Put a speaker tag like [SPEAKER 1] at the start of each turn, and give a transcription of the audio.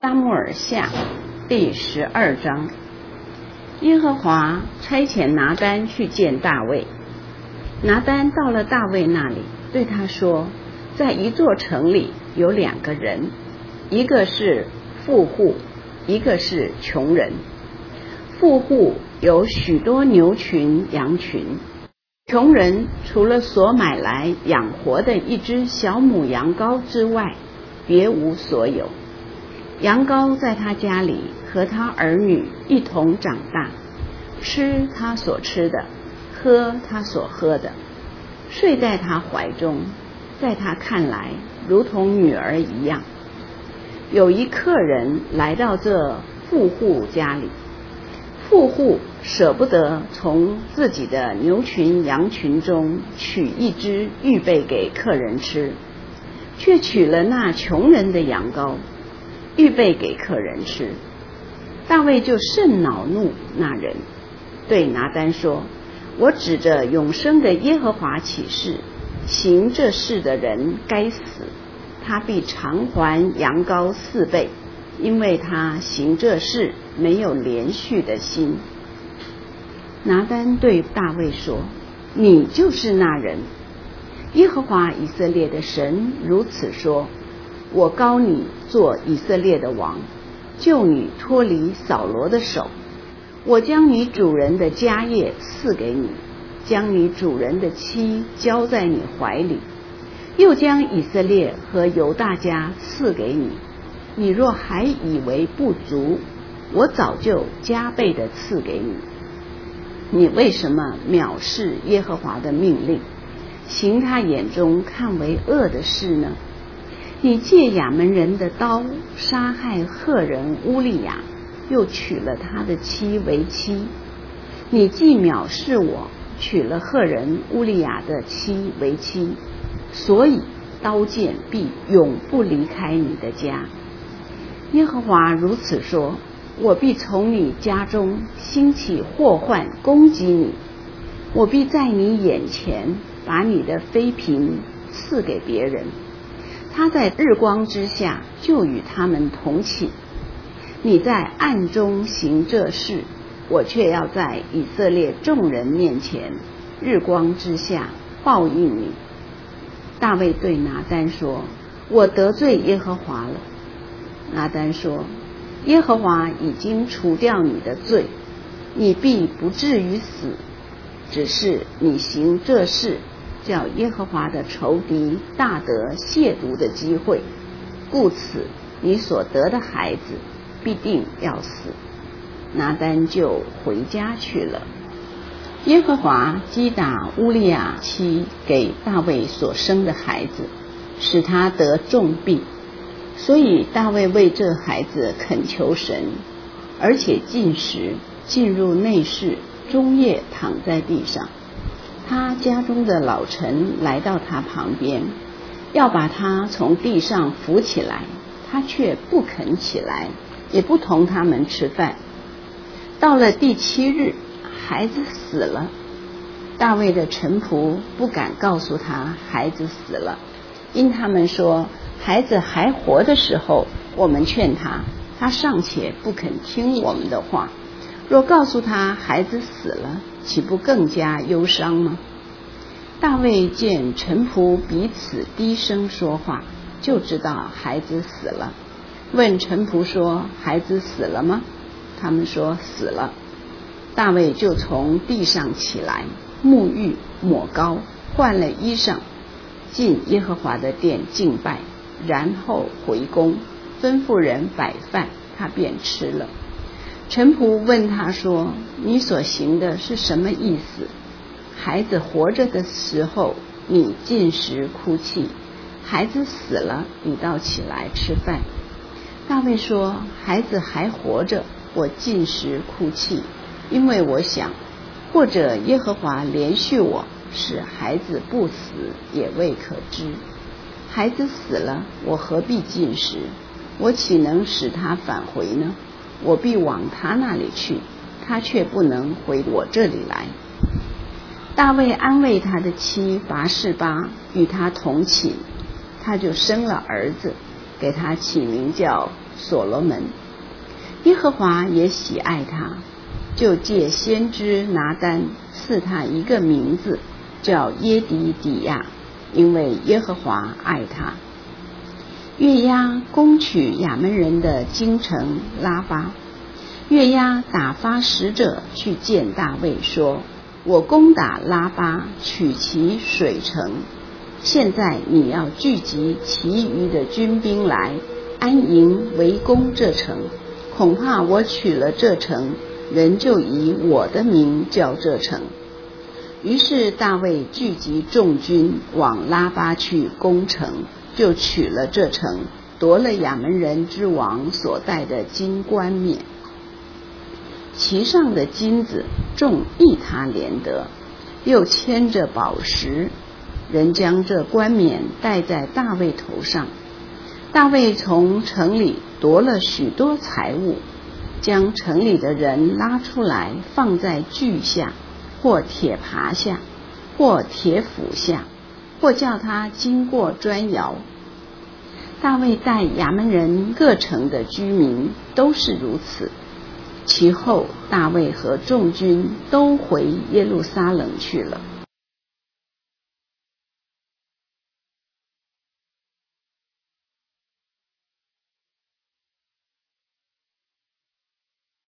[SPEAKER 1] 撒母耳下第12章。耶和华差遣拿单去见大卫。拿单到了大卫那里，对他说，在一座城里有2个人，一个是富户，一个是穷人。富户有许多牛群羊群，穷人除了所买来养活的一只小母羊羔之外，别无所有。羊羔在他家里和他儿女一同长大，吃他所吃的，喝他所喝的，睡在他怀中，在他看来如同女儿一样。有一客人来到这富户家里，富户舍不得从自己的牛群羊群中取一只预备给客人吃，却取了那穷人的羊羔预备给客人吃。大卫就甚恼怒那人，对拿单说，我指着永生的耶和华起誓，行这事的人该死，他必偿还羊羔4倍，因为他行这事没有连续的心。拿单对大卫说，你就是那人。耶和华以色列的神如此说，我膏你做以色列的王，救你脱离扫罗的手。我将你主人的家业赐给你，将你主人的妻交在你怀里，又将以色列和犹大家赐给你。你若还以为不足，我早就加倍的赐给你。你为什么藐视耶和华的命令，行他眼中看为恶的事呢？你借亚门人的刀杀害赫人乌利亚，又娶了他的妻为妻。你既藐视我，娶了赫人乌利亚的妻为妻，所以刀剑必永不离开你的家。耶和华如此说，我必从你家中兴起祸患攻击你，我必在你眼前把你的妃嫔赐给别人，他在日光之下就与他们同寝。你在暗中行这事，我却要在以色列众人面前日光之下报应你。大卫对拿单说，我得罪耶和华了。拿单说，耶和华已经除掉你的罪，你必不至于死，只是你行这事，叫耶和华的仇敌大得亵渎的机会，故此你所得的孩子必定要死。拿单就回家去了。耶和华击打乌利亚妻给大卫所生的孩子，使他得重病，所以大卫为这孩子恳求神，而且禁食，进入内室，终夜躺在地上。他家中的老臣来到他旁边，要把他从地上扶起来，他却不肯起来，也不同他们吃饭。到了第7日，孩子死了。大卫的臣仆不敢告诉他孩子死了，因他们说，孩子还活的时候，我们劝他，他尚且不肯听我们的话，若告诉他孩子死了，岂不更加忧伤吗？大卫见臣仆彼此低声说话，就知道孩子死了，问臣仆说，孩子死了吗？他们说死了。大卫就从地上起来，沐浴抹膏，换了衣裳，进耶和华的殿敬拜，然后回宫，吩咐人摆饭，他便吃了。臣仆问他说，你所行的是什么意思？孩子活着的时候，你禁食哭泣，孩子死了，你倒起来吃饭。大卫说，孩子还活着，我禁食哭泣，因为我想，或者耶和华怜恤我，使孩子不死，也未可知。孩子死了，我何必禁食？我岂能使他返回呢？我必往他那里去，他却不能回我这里来。大卫安慰他的妻拔示巴，与他同寝，他就生了儿子，给他起名叫所罗门。耶和华也喜爱他，就借先知拿单赐他一个名字，叫耶底底亚，因为耶和华爱他。约押攻取亚扪人的京城拉巴，约押打发使者去见大卫，说：我攻打拉巴，取其水城，现在你要聚集其余的军兵来安营围攻这城，恐怕我取了这城，人就以我的名叫这城。于是大卫聚集众军往拉巴去攻城，就取了这城，夺了亚扪人之王所戴的金冠冕，其上的金子重1他连得，又牵着宝石，人将这冠冕戴在大卫头上。大卫从城里夺了许多财物，将城里的人拉出来，放在锯下，或铁耙下，或铁斧下，或叫他经过砖窑。大卫待亚扪人各城的居民都是如此。其后大卫和众军都回耶路撒冷去了。